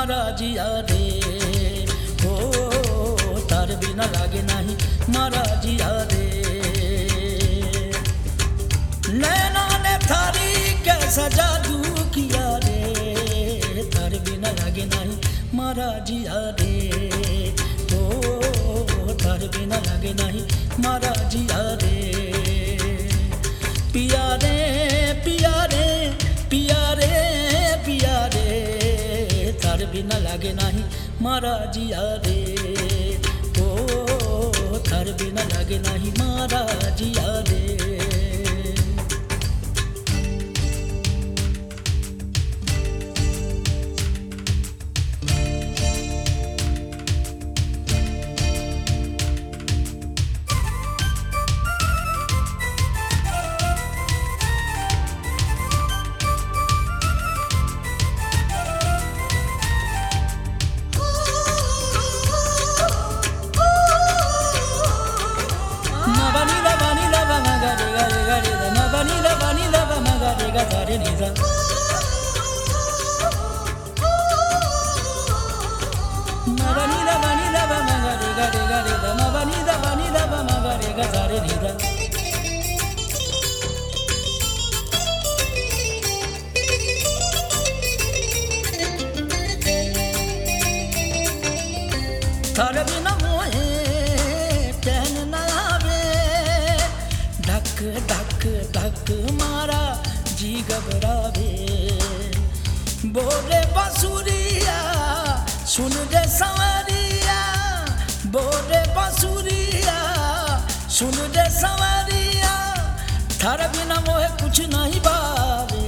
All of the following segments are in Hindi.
मारा जिया रे हो तार बिना लागे नहीं मारा जिया रे नैना ने थारी कैसा जादू किया रे तार बिना लागे नहीं मारा जिया रे हो तार बिना लागे नहीं मारा जिया रे पिया रे पिया रे पिया रे पिया रे तार बिना लागे नहीं मारा जिया रे ओ तार बिना लागे नहीं मारा जिया रे थारे बिना मोहे चैन न आवे धक धक धक मारा जी घबरावे बोले बांसुरिया सुन दे संवरिया बोले बांसुरिया सुन दे संवरिया थारे बिना मोहे कुछ नहीं भावे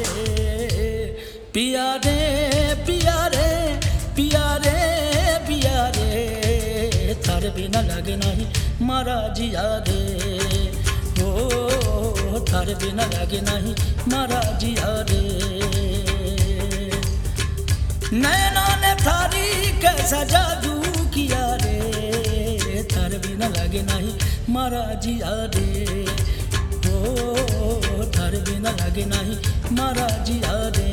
पिया रे पिया रे पिया रे पिया रे थारे बिना लागे नहीं मारा जिया रे हो थारे बिना लागे नहीं मारा जिया रे नैना ने थारी कैसा जादू किया रे थारे बिना लागे नहीं मारा जिया रे हो थारे बिना लागे नहीं मारा जिया रे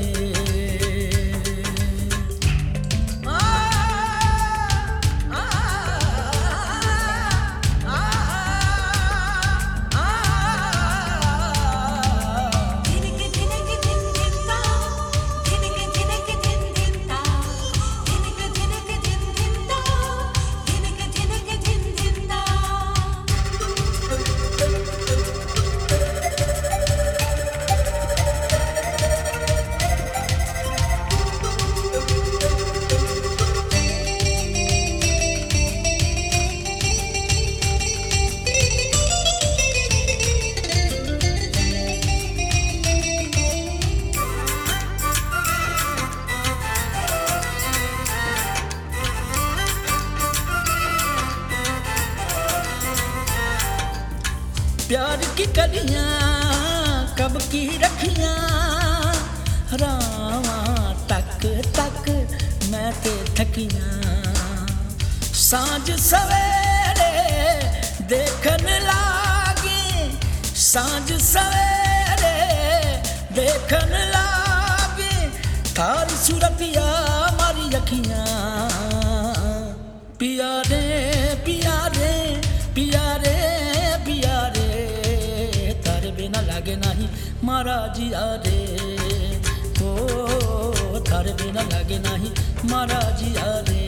प्यार की कलियां कब की रखियां रावा तक तक मैं ते थकियां सांझ सवेरे देखन लागे सांझ सवेरे देखन लागे थारी सूरतिया मारी अखियां पिया रे पिया रे पिया रे पिया रे तारे बिना लागे नहीं मारा जिया रे ओ थारे बिना लागे नहीं मारा जिया रे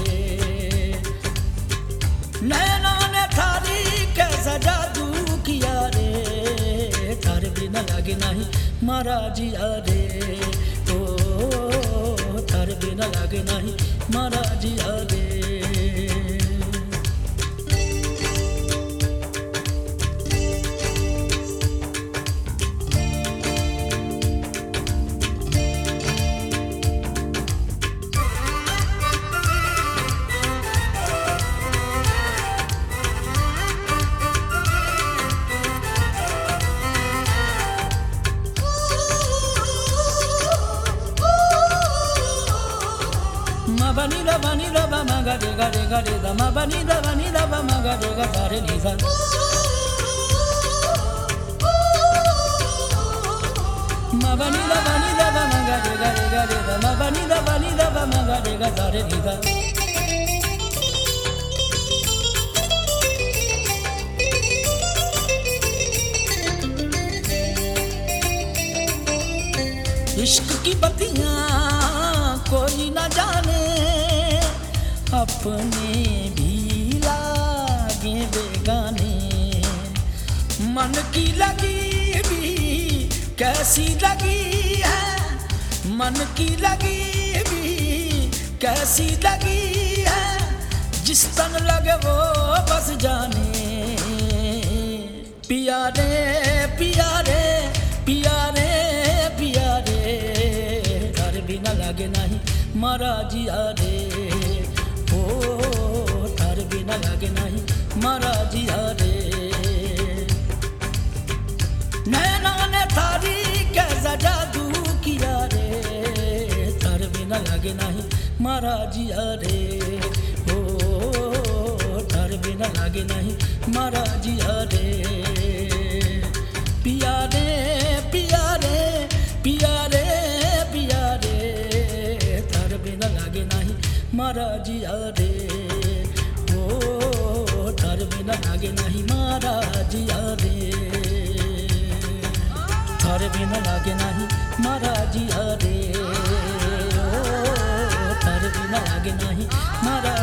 नैना ने थारी कैसा जादू किया रे थारे बिना लागे नहीं मारा जिया रे ओ थारे बिना लागे नहीं मारा जिया रे Vanida vanida ba maga de ga de da ma vanida ba maga de ga sa re ni sa ma ba ni da ba ni da ba ma ga re ga re ga re da ma ba ni da ba ma ga re ga da re ni da इश्क की बत्तियां कोई ना जाने अपने भी लागे बेगाने मन की लगी भी कैसी लगी है मन की लगी भी कैसी लगी है जिस तन लगे वो बस जाने पिया रे पिया रे पिया रे पिया रे तारे बिना लागे नहीं मारा जिया रे ओ तारे बिना लागे नहीं मारा जिया रे नैना ने थारी कैसा जादू किया रे तारे बिना लागे नहीं मारा जिया रे ओ तारे बिना लागे नहीं मारा जिया रे पिया रे पिया रे पिया रे पिया रे तारे बिना लागे नहीं मारा जिया रे ओ तारे बिना लागे नहीं मारा जिया रे तारे बिना लागे नहीं मारा जिया रे ओ तारे बिना लागे नहीं मारा